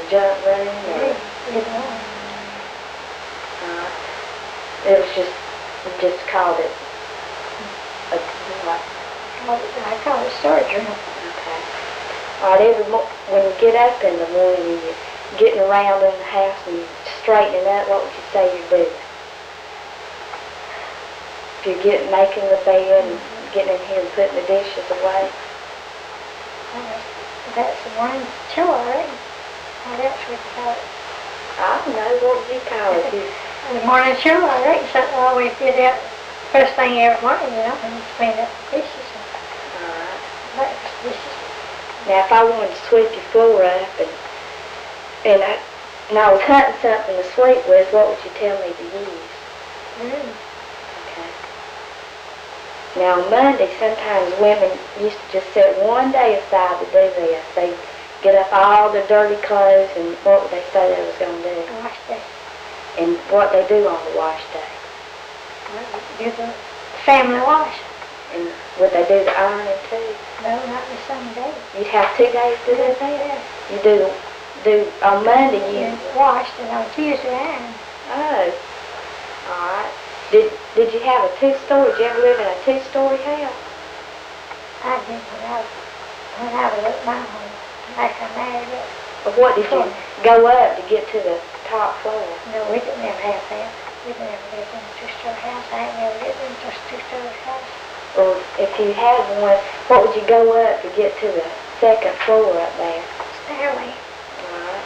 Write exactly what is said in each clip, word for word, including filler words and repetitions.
junk room? Or? Either one. Uh, it was just, you just called it a, what? I call it storage room. Okay. All right, every mo when you get up in the morning and you're getting around in the house and you're straightening up, what would you say you're doing? If you're getting, making the bed and getting in here and putting the dishes away? Uh, that's the morning chore, right? What else would you call it? I don't know. What would you call it? You, the morning chore, right? Something I always did that first thing every morning, you know, and clean up the dishes. all right. Breakfast dishes. Now, if I wanted to sweep your floor up and and I, and I was hunting something to sweep with, what would you tell me to use? Mm. Okay. Now, on Monday, sometimes women used to just set one day aside to do this. They get up all their dirty clothes, and what would they say they was going to do? Wash day. And what they do on the wash day? Well, do the family wash. And would they do the ironing too? No, not the same day. You'd have two days to do that? Yeah. You do, do on Monday, you... And washed, and on Tuesday ironed. Oh. All right. Did, did you have a two-story, did you ever live in a two-story house? I did when I, when I was at my home. Like I married it. Or what did you go up to get to the top floor? No, we didn't ever have that. We didn't ever live in a two-story house. I ain't never lived in just a two-story house. Or if you had one, what would you go up to get to the second floor up there? Stairway. All right.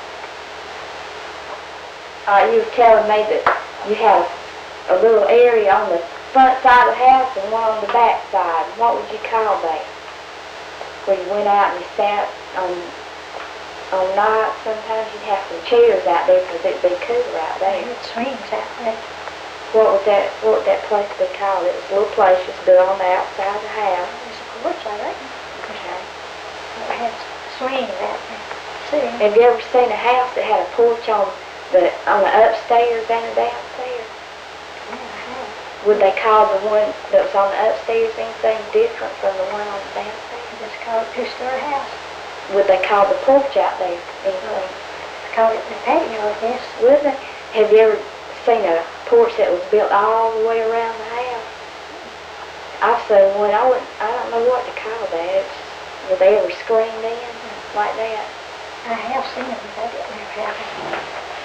All right, you were telling me that you had a little area on the front side of the house and one on the back side. What would you call that? Where you went out and you sat on on nights, sometimes you'd have some chairs out there because it'd be cooler out there. It swings that way. What would that what would that place be called? It was a little place just built on the outside of the house. There's a porch, I reckon. Okay. It had swings out there. See? Have you ever seen a house that had a porch on the on the upstairs and the downstairs? Yeah, I have. Would they call the one that was on the upstairs anything different from the one on the downstairs? It's called a two-story house. Would they call the porch out there anything? I call it the patio, I guess. Would they? Have you ever seen a porch that was built all the way around the house? I've seen one. I wouldn't. I don't know what to call that. It's, were they ever screened in like that? I have seen them, but I didn't ever have them.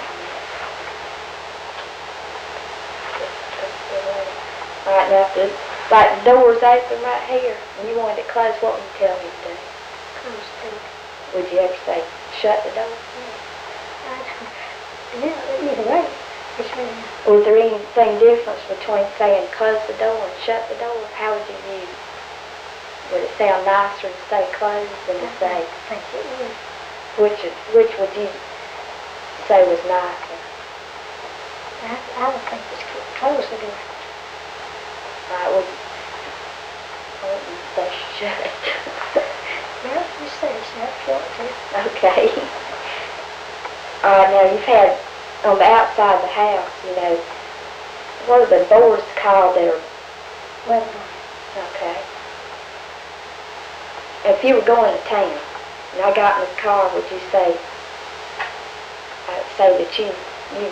All right, now if the, like the door's open right here, and you wanted it closed, what would you tell me to do? Close the door. Would you ever say, shut the door? Yeah, either way. Which way? Was there anything different between saying close the door and shut the door? How would you use it? Would it sound nicer to say close than to say? I think it would. Which, which would you say was nicer? I, I would think it's close the door. I would, I wouldn't say shut. Well, you say so if you want to. Okay. Uh, now you've had, on the outside of the house, you know, what are the doors called that are... Well, Okay. If you were going to town, and I got in the car, would you say, I'd say that you, you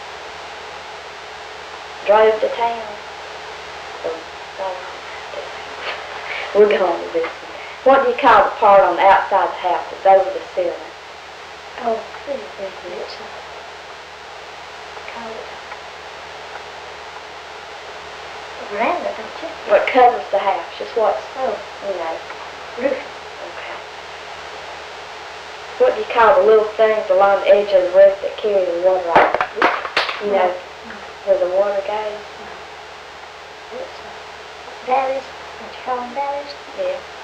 drove to town? Or, no, we're going to this one. What do you call the part on the outside of the house that's over the ceiling? oh, pretty big. It's a, call it a veranda, don't you? What covers the house? Just what's, Oh, you know. roof. Okay. What do you call the little things along the edge of the roof that carry the water out? You know, where the water goes? It's uh, valleys. Don't you call them valleys? Yeah.